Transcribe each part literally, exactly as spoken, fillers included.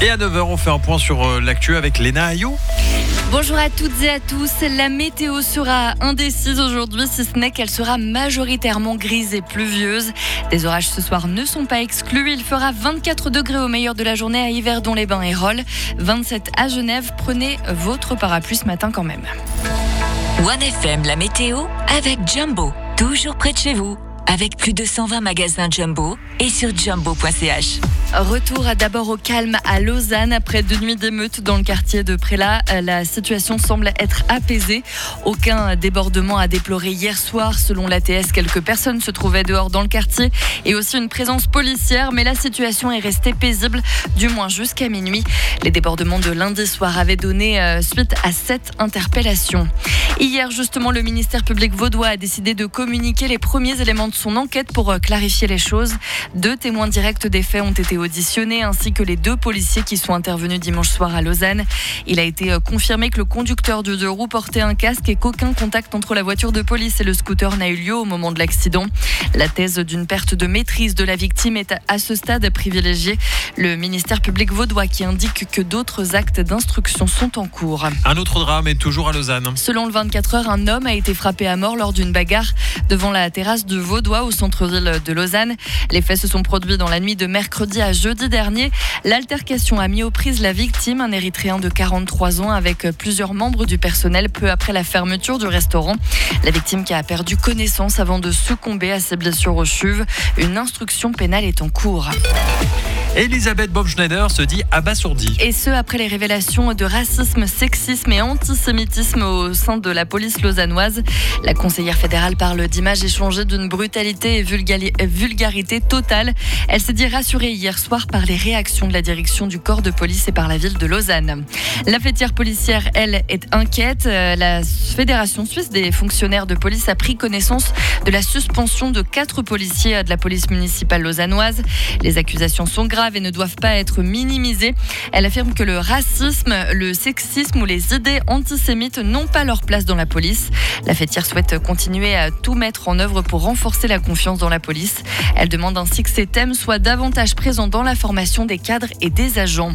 Et à neuf heures, on fait un point sur l'actu avec Léna Ayou. Bonjour à toutes et à tous. La météo sera indécise aujourd'hui, si ce n'est qu'elle sera majoritairement grise et pluvieuse. Des orages ce soir ne sont pas exclus. Il fera vingt-quatre degrés au meilleur de la journée à Yverdon-les-Bains et Rolle, vingt-sept à Genève. Prenez votre parapluie ce matin quand même. One F M, la météo avec Jumbo. Toujours près de chez vous. Avec plus de cent vingt magasins Jumbo et sur jumbo point c h. Retour d'abord au calme à Lausanne. Après deux nuits d'émeutes dans le quartier de Prélat, la situation semble être apaisée. Aucun débordement à déplorer hier soir. Selon l'A T S, quelques personnes se trouvaient dehors dans le quartier et aussi une présence policière. Mais la situation est restée paisible, du moins jusqu'à minuit. Les débordements de lundi soir avaient donné suite à sept interpellations. Hier, justement, le ministère public vaudois a décidé de communiquer les premiers éléments de son enquête pour clarifier les choses. Deux témoins directs des faits ont été auditionnés, ainsi que les deux policiers qui sont intervenus dimanche soir à Lausanne. Il a été confirmé que le conducteur du deux roues portait un casque et qu'aucun contact entre la voiture de police et le scooter n'a eu lieu au moment de l'accident. La thèse d'une perte de maîtrise de la victime est à ce stade privilégiée. Le ministère public vaudois qui indique que d'autres actes d'instruction sont en cours. Un autre drame est toujours à Lausanne. Selon le vingt-quatre heures, un homme a été frappé à mort lors d'une bagarre devant la terrasse de Vaudois au centre-ville de Lausanne. Les faits se sont produits dans la nuit de mercredi à jeudi dernier. L'altercation a mis aux prises la victime, un Érythréen de quarante-trois ans avec plusieurs membres du personnel peu après la fermeture du restaurant. La victime qui a perdu connaissance avant de succomber à ses blessures aux chevilles. Une instruction pénale est en cours. Elisabeth Baumschneider se dit abasourdie. Et ce, après les révélations de racisme, sexisme et antisémitisme au sein de la police lausannoise. La conseillère fédérale parle d'images échangées d'une brutalité et vulgali- vulgarité totale. Elle s'est dit rassurée hier soir par les réactions de la direction du corps de police et par la ville de Lausanne. La fêtière policière, elle, est inquiète. La Fédération suisse des fonctionnaires de police a pris connaissance de la suspension de quatre policiers de la police municipale lausannoise. Les accusations sont graves et ne doivent pas être minimisées. Elle affirme que le racisme, le sexisme ou les idées antisémites n'ont pas leur place dans la police. La fêtière souhaite continuer à tout mettre en œuvre pour renforcer la confiance dans la police. Elle demande ainsi que ces thèmes soient davantage présents dans la formation des cadres et des agents.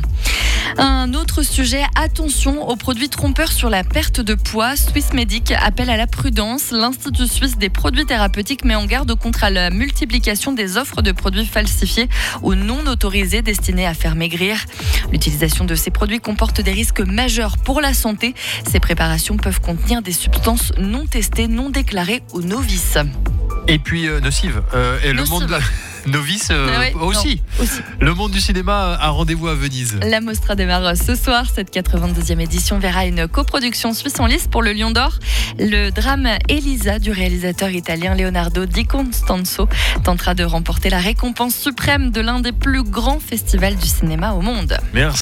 Un autre sujet, attention aux produits trompeurs sur la perte de poids. Swissmedic appelle à la prudence. L'Institut suisse des produits thérapeutiques met en garde contre la multiplication des offres de produits falsifiés ou non autorisés destinés à faire maigrir. L'utilisation de ces produits comporte des risques majeurs pour la santé. Ces préparations peuvent contenir des substances non testées, non déclarées ou novices. Et puis euh, nocive. Euh, et Nocive. le monde de la... Novice euh, Ah ouais, aussi. non, aussi. Le monde du cinéma a rendez-vous à Venise. La Mostra démarre ce soir. Cette quatre-vingt-deuxième édition verra une coproduction suisse en lice pour le Lion d'Or. Le drame Elisa du réalisateur italien Leonardo Di Constanzo tentera de remporter la récompense suprême de l'un des plus grands festivals du cinéma au monde. Merci.